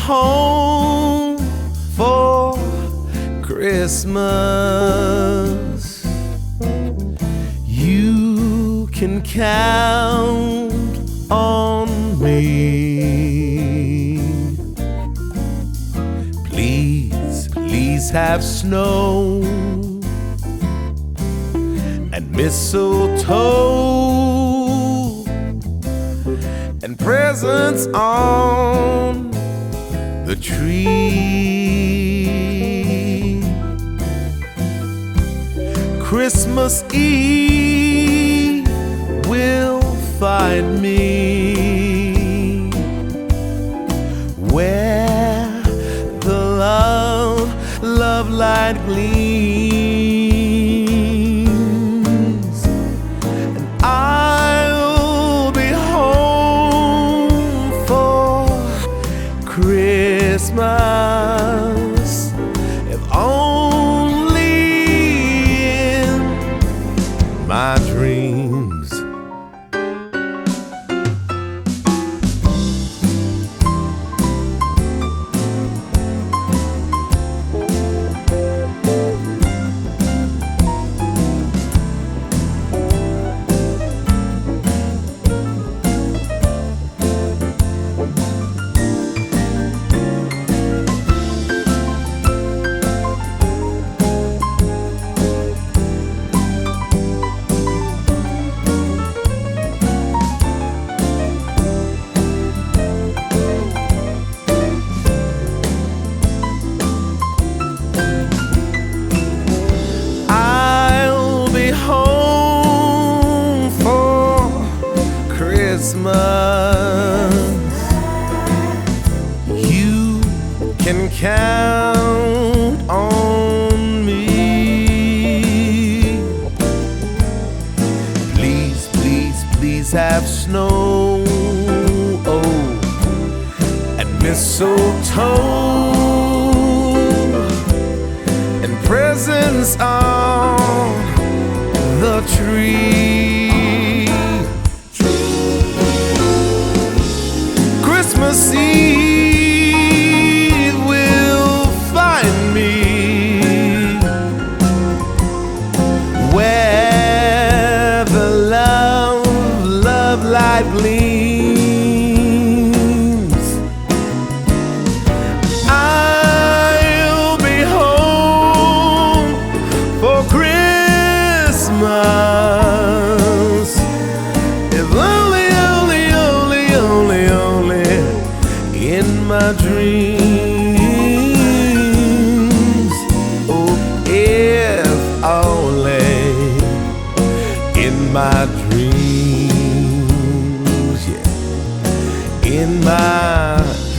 home for Christmas. You can count on me. Please, please have snow and mistletoe and presents on the tree. Christmas Eve will find me where the love light gleams, and I'll be home for Christmas, if only in my dreams. You can count on me. Please, please, please have snow and mistletoe and presents on the tree. Christmas Eve will find me where the love light gleams. I'll be home for Christmas, if only in my dreams. Oh, if only in my dreams, yeah, in my